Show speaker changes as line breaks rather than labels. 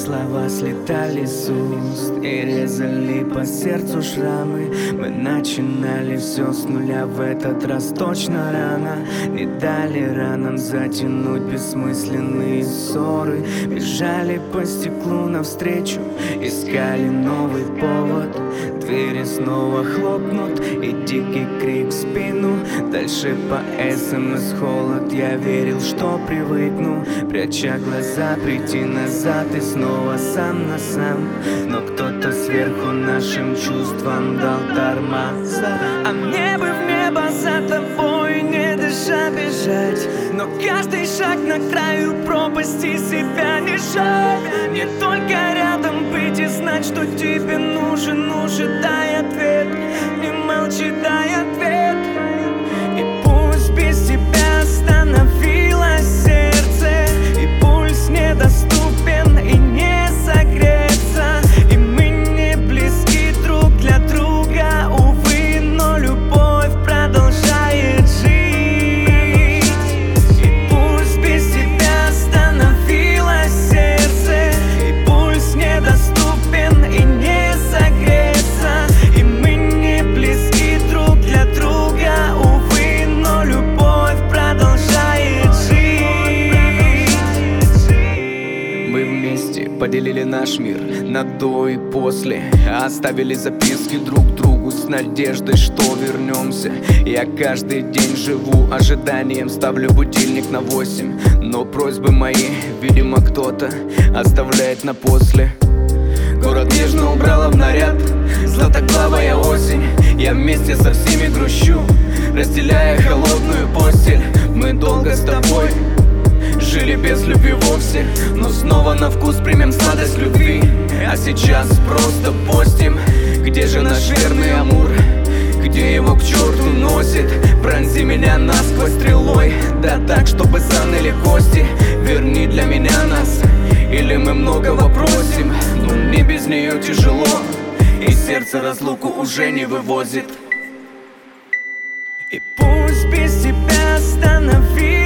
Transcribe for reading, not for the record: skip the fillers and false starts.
слова слетали с уст и резали по сердцу шрамы. Мы начинали все с нуля, в этот раз точно рано. Не дали ранам затянуть бессмысленные ссоры. Бежали по стеклу навстречу, искали новый повод. Двери снова хлопнут и дикий крик в спину. Дальше по СМС холод, я верил, что привыкну. Пряча глаза, прийти назад и снова сам на сам. Но кто-то сверху нашим чувствам дал тормоза. А мне бы в небо за тобой, не дыша бежать. Но каждый шаг на краю пропасти себя не жаль. Не только рядом быть и знать, что тебе нужен. Дай ответ, не молчи, дай ответ. И пусть без тебя остановилось сердце, и пульс недоступен и не согреться. И мы не близки друг для друга, увы, но любовь продолжает жить. И пусть без тебя остановилось сердце, и пульс недоступен и не согреться. И мы не близки друг для друга, увы, но любовь продолжает жить. Мы вместе поделили наш мир на до и после. Оставили записки друг другу с надеждой, что вернемся. Я каждый день живу ожиданием, ставлю будильник на 8. Но просьбы мои, видимо, кто-то оставляет на после. Город нежно убрала в наряд златоглавая осень. Я вместе со всеми грущу, разделяя холодную постель. Мы долго с тобой жили без любви вовсе, но снова на вкус примем сладость любви. А сейчас просто постим, где же наш верный амур, где его к черту носит. Пронзи меня насквозь стрелой, да так, чтобы заныли кости. Верни для меня нас, или мы многого просим. Но мне без нее тяжело, и сердце разлуку уже не вывозит. И пусть без тебя останови